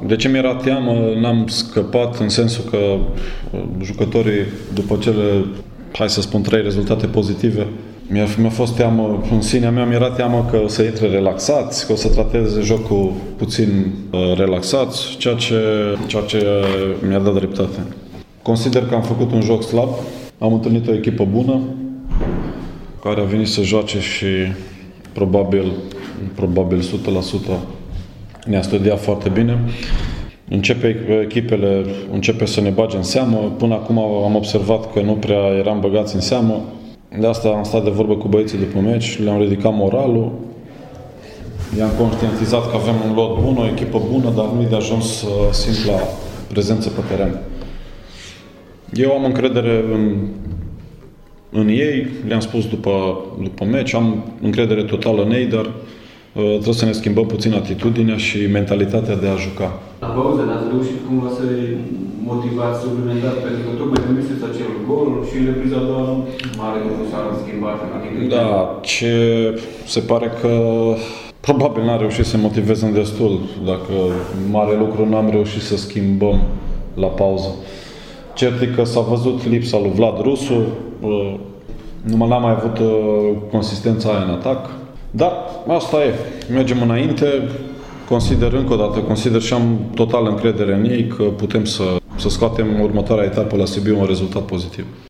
De ce mi-era teamă, n-am scăpat în sensul că jucătorii, după cele, hai să spun, 3 rezultate pozitive, mi-a fost teamă, în sinea mea mi-era teamă că o să intre relaxați, că o să trateze jocul puțin relaxați, ceea ce mi-a dat dreptate. Consider că am făcut un joc slab, am întâlnit o echipă bună, care a venit să joace și probabil 100% ne-a studiat foarte bine. Echipele începe să ne bage în seamă. Până acum am observat că nu prea eram băgați în seamă. De asta am stat de vorbă cu băieții după meci, le-am ridicat moralul, i-am conștientizat că avem un lot bun, o echipă bună, dar nu-i de ajuns simpla prezență pe teren. Eu am încredere în ei, le-am spus după meci, am încredere totală în ei, dar trebuie să ne schimbăm puțin atitudinea și mentalitatea de a juca. La pauză n-ați reușit cumva să motivați suplimentar, pentru că tocmai primiseți acel gol și în repriza a doua mare lucru s-a schimbat în atitudine. Da, ce se pare că probabil n-am reușit să motivez în destul, dacă mare lucru n-am reușit să schimbăm la pauză. Cert e că s-a văzut lipsa lui Vlad Rusu, nu n-am mai avut consistența aia în atac. Dar asta e. Mergem înainte. Consider și am total încredere în ei că putem să scoatem următoarea etapă la Sibiu un rezultat pozitiv.